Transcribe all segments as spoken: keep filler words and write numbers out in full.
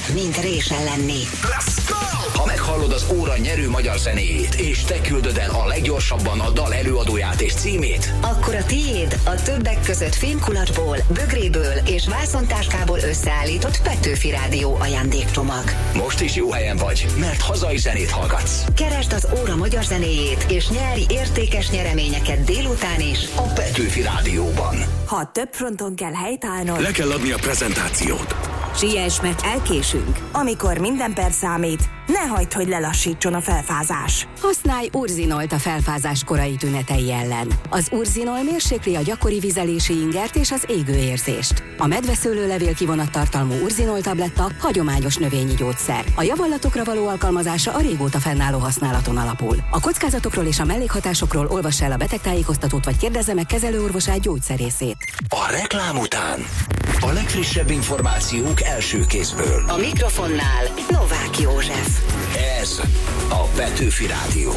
mint résen lenni. Ha meghallod az óra nyerő magyar zenéjét, és te küldöd el a leggyorsabban a dal előadóját és címét, akkor a tiéd a többek között fémkulacsból, bögréből és vászontáskából összeállított Petőfi Rádió ajándékcsomag. Most is jó helyen vagy, mert hazai zenét hallgatsz. Keresd az óra magyar zenéjét, és nyerj értékes nyereményeket délután is a Petőfi Rádióban. Ha több fronton kell helytállnod, le kell adni a prezentációt. Siess, mert elkésünk. Amikor minden perc számít, ne hagyd, hogy lelassítson a felfázás. Használj Urzinolt a felfázás korai tünetei ellen. Az Urzinol mérsékli a gyakori vizelési ingert és az égőérzést. A medveszőlőlevél kivonattartalmú Urzinol tabletta hagyományos növényi gyógyszer. A javallatokra való alkalmazása a régóta fennálló használaton alapul. A kockázatokról és a mellékhatásokról olvass el a betegtájékoztatót, vagy kérdezze meg kezelőorvosát, gyógyszerészét. A reklám után a legfrissebb információk első kézből. A mikrofonnál Novák József. Ez a Petőfi Rádió.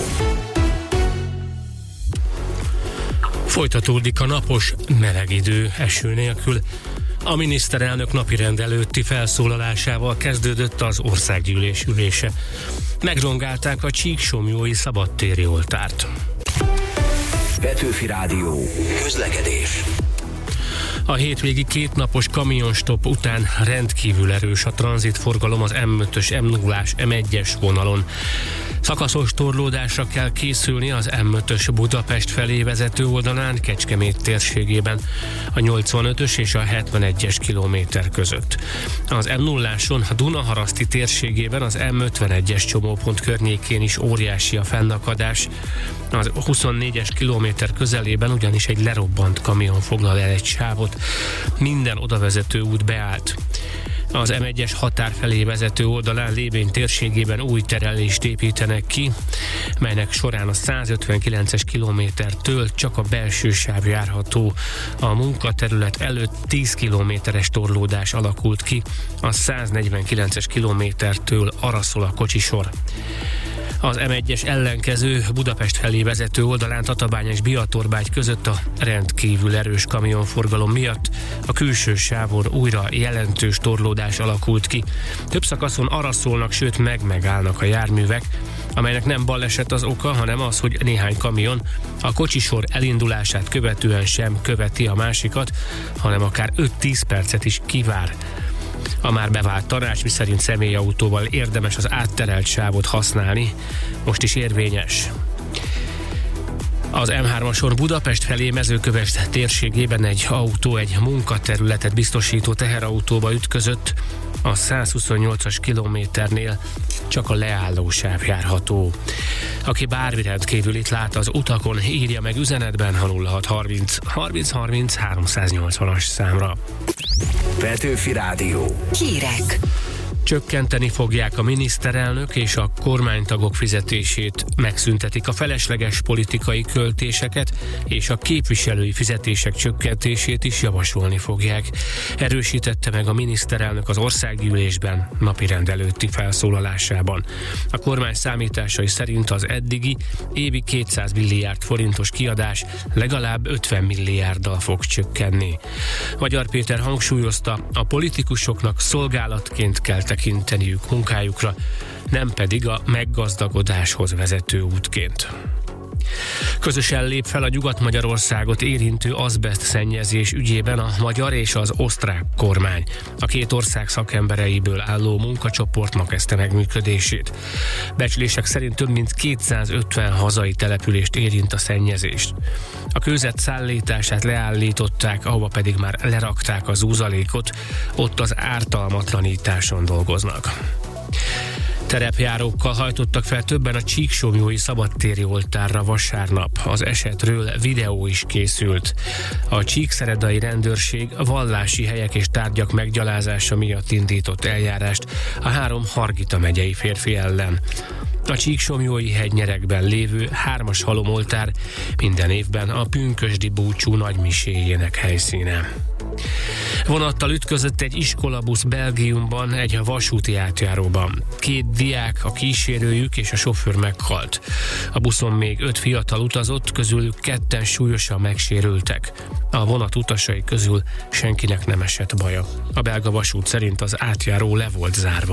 Folytatódik a napos, meleg idő eső nélkül. A miniszterelnök napirend előtti felszólalásával kezdődött az országgyűlés ülése. Megrongálták a csíksomlyói szabadtéri oltárt. Petőfi Rádió. Közlekedés. A hétvégi kétnapos kamionstop után rendkívül erős a tranzitforgalom az em ötös, em nullás, em egyes vonalon. Szakaszos torlódásra kell készülni az em ötös Budapest felé vezető oldalán, Kecskemét térségében, a nyolcvanötös és a hetvenegyes kilométer között. Az em nulláson a Dunaharaszti térségében az em ötvenegyes csomópont környékén is óriási a fennakadás. Az huszonnégyes kilométer közelében ugyanis egy lerobbant kamion foglal el egy sávot. Minden odavezető út beállt. Az em egyes határ felé vezető oldalán Lébény térségében új terelést építenek ki, melynek során a százötvenkilences kilométertől csak a belső sáv járható. A munkaterület előtt tíz kilométeres torlódás alakult ki, a száznegyvenkilences kilométertől arra szól a kocsisor. Az em egyes ellenkező Budapest felé vezető oldalán Tatabánya és Biatorbágy között a rendkívül erős kamionforgalom miatt a külső sávon újra jelentős torlódás alakult ki. Több szakaszon arra szólnak, sőt meg-megállnak a járművek, amelynek nem baleset az oka, hanem az, hogy néhány kamion a kocsisor elindulását követően sem követi a másikat, hanem akár öt-tíz percet is kivár. A már bevált tanács, miszerint személyautóval érdemes az átterelt sávot használni, most is érvényes. Az em hármason Budapest felé Mezőkövesd térségében egy autó egy munkaterületet biztosító teherautóba ütközött, a százhuszonnyolcas kilométernél csak a leálló sáv járható. Aki bármi rendkívülit lát az utakon, írja meg üzenetben a nulla hat harminc harminc harminc háromszáznyolcvanas számra. Petőfi Rádió. Hírek. Csökkenteni fogják a miniszterelnök és a kormánytagok fizetését, megszüntetik a felesleges politikai költéseket, és a képviselői fizetések csökkentését is javasolni fogják. Erősítette meg a miniszterelnök az országgyűlésben napirend előtti felszólalásában. A kormány számításai szerint az eddigi évi kétszáz milliárd forintos kiadás legalább ötven milliárddal fog csökkenni. Magyar Péter hangsúlyozta, a politikusoknak szolgálatként kell tekinteniük munkájukra, nem pedig a meggazdagodáshoz vezető útként. Közösen lép fel a Nyugat-Magyarországot érintő azbeszt szennyezés ügyében a magyar és az osztrák kormány. A két ország szakembereiből álló munkacsoport kezdte meg működését. Becslések szerint több mint kétszázötven hazai települést érint a szennyezést. A kőzet szállítását leállították, ahova pedig már lerakták az úzalékot, ott az ártalmatlanításon dolgoznak. Terepjárókkal hajtottak fel többen a csíksomlyói szabadtéri oltárra vasárnap. Az esetről videó is készült. A csíkszeredai rendőrség vallási helyek és tárgyak meggyalázása miatt indított eljárást a három Hargita megyei férfi ellen. A csíksomlyói hegynyerekben lévő hármas halomoltár minden évben a pünkösdi búcsú nagymiséjének helyszíne. Vonattal ütközött egy iskolabusz Belgiumban egy vasúti átjáróban. Két diák, a kísérőjük és a sofőr meghalt. A buszon még öt fiatal utazott, közülük ketten súlyosan megsérültek. A vonat utasai közül senkinek nem esett baja. A belga vasút szerint az átjáró le volt zárva.